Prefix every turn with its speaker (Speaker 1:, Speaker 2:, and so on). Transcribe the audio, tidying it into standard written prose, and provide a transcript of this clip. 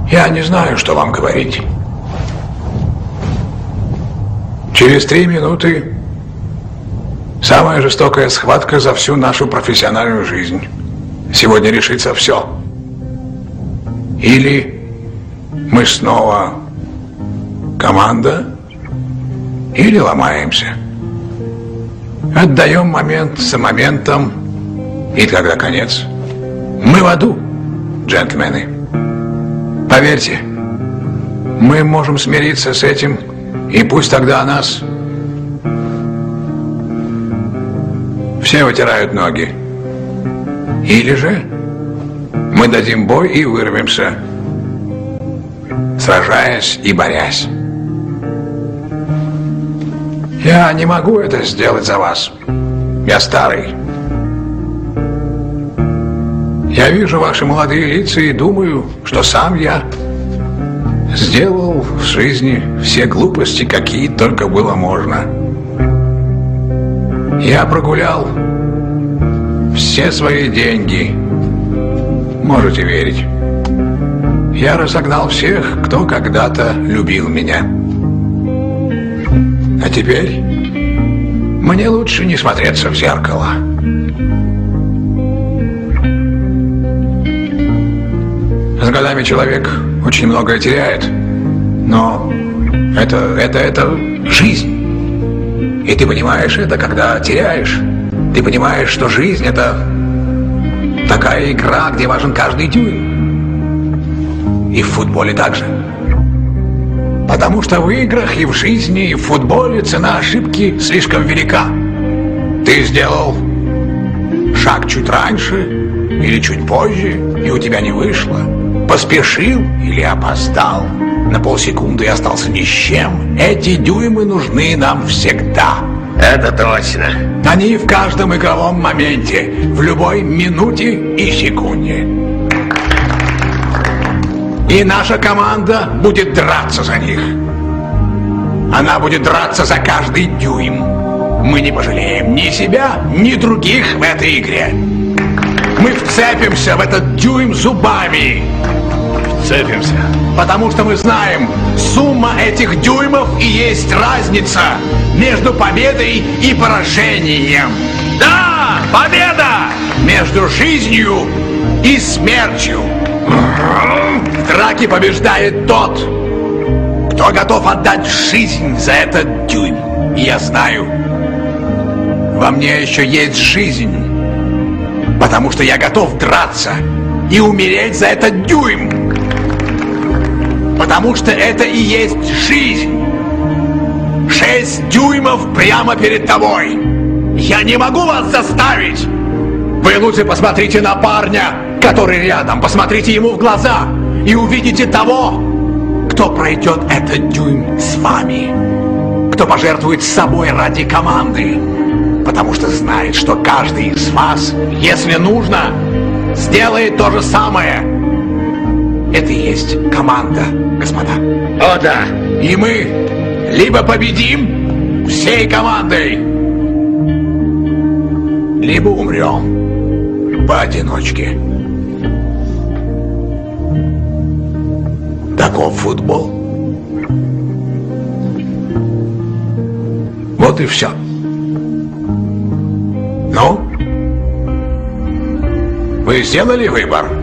Speaker 1: Я не знаю, что вам говорить. Через 3 минуты самая жестокая схватка за всю нашу профессиональную жизнь. Сегодня решится все. Или мы снова команда, или ломаемся. Отдаем момент за моментом, и тогда конец. Мы в аду, джентльмены. Поверьте, мы можем смириться с этим, и пусть тогда нас все вытирают ноги. Или же мы дадим бой и вырвемся, сражаясь и борясь. Я не могу это сделать за вас. Я старый. Я вижу ваши молодые лица и думаю, что сам я сделал в жизни все глупости, какие только было можно. Я прогулял все свои деньги. Можете верить. Я разогнал всех, кто когда-то любил меня. А теперь мне лучше не смотреться в зеркало. С годами человек очень многое теряет, но это жизнь. И ты понимаешь это, когда теряешь. Ты понимаешь, что жизнь — это такая игра, где важен каждый дюйм. И в футболе также. Потому что в играх и в жизни, и в футболе цена ошибки слишком велика. Ты сделал шаг чуть раньше или чуть позже, и у тебя не вышло. Поспешил или опоздал на полсекунды и остался ни с чем. Эти дюймы нужны нам всегда.
Speaker 2: Это точно.
Speaker 1: Они в каждом игровом моменте, в любой минуте и секунде. И наша команда будет драться за них. Она будет драться за каждый дюйм. Мы не пожалеем ни себя, ни других в этой игре. Мы вцепимся в этот дюйм зубами.
Speaker 2: Вцепимся.
Speaker 1: Потому что мы знаем, сумма этих дюймов и есть разница между победой и поражением.
Speaker 2: Да, победа!
Speaker 1: Между жизнью и смертью. В драке побеждает тот, кто готов отдать жизнь за этот дюйм. И я знаю, во мне еще есть жизнь, потому что я готов драться и умереть за этот дюйм. Потому что это и есть жизнь. 6 дюймов прямо перед тобой. Я не могу вас заставить. Вы лучше посмотрите на парня, который рядом. Посмотрите ему в глаза и увидите того, кто пройдет этот дюйм с вами. Кто пожертвует собой ради команды. Потому что знает, что каждый из вас, если нужно, сделает то же самое. Это и есть команда, господа.
Speaker 2: О, да.
Speaker 1: И мы либо победим всей командой, либо умрем поодиночке. Таков футбол. Вот и все. Ну, вы сделали выбор?